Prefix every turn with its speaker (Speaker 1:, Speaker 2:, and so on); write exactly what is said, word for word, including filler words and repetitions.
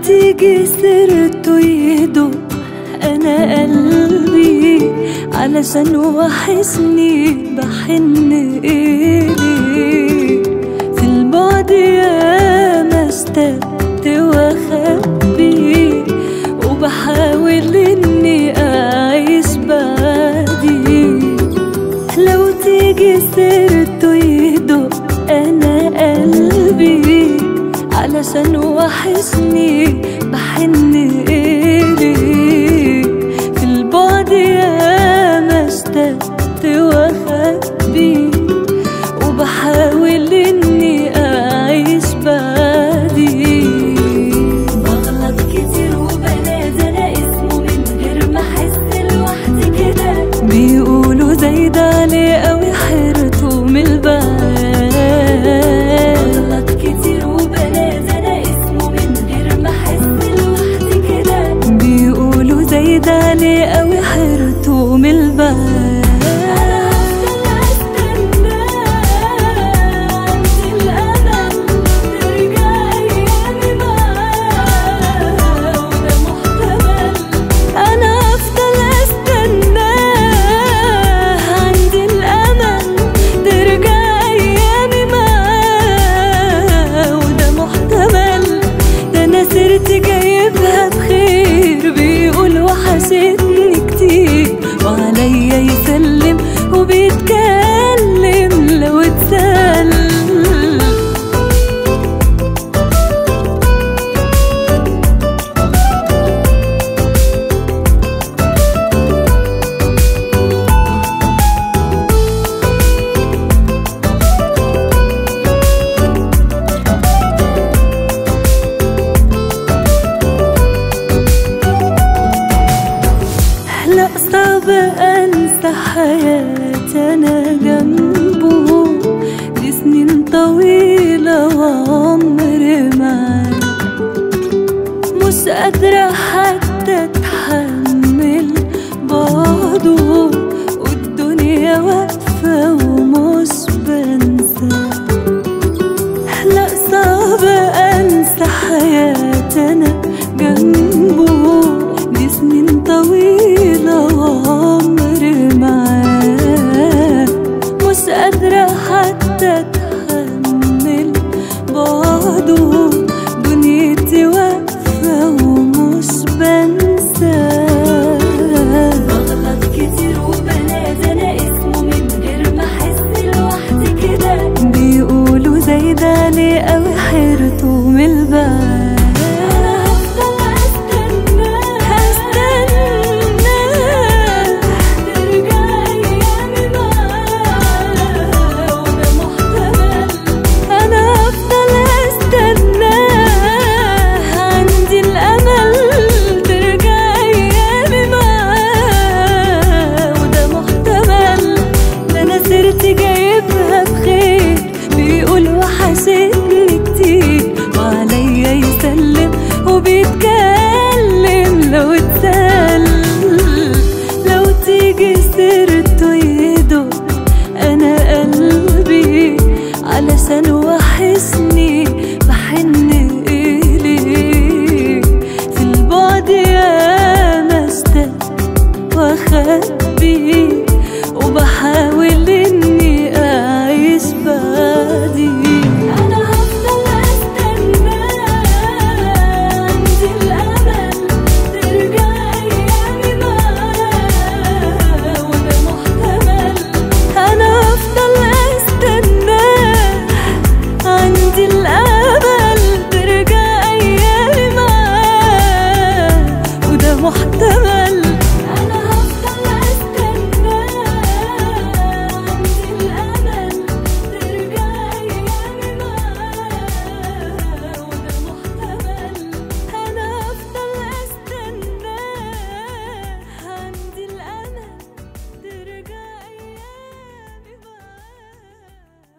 Speaker 1: تيجي سيرته يدق انا قلبي، علشان وحشني بحن إليه. في البعد ياما اشتقت واخبي، وبحاول اني اعيش بعدي. لو تيجي سيرته يدق انا قلبي، علشان وحشني بحن إليه. في البعد ياما اشتقت واخبي، وبحاول اني اعيش بعدي. بغلط كتير وبنادى انا اسمه من غير ما احس لوحدي كده. بيقولوا زايد عليه اوي حيرته من البعاد. بغلط كتير وبنادى انا اسمه من غير ما احس لوحدي كده. بيقولوا زايد عليه اوي حيرته من البعاد. جايبها بخير، بيقول وحشتني كتير، وعليا يسلم وبيتكلم لو اتسال. لا صعب انسى حياتي انا جنبه، دي سنين طويلة وعمري معاه. مش قادرة حتى اتحمل بعده، والدنيا واقفة ومش بنساه. لا صعب انسى حياتي انا جنبه، دي سنين طويلة وعمري معاه. مش قادرة حتى اتحمل بعده، دنيتي واقفة ومش بنساه. بغلط كتير وبنادى انا اسمه من غير ما احس لوحدي كده. بيقولوا زايد عليه اوي حيرته من البعاد.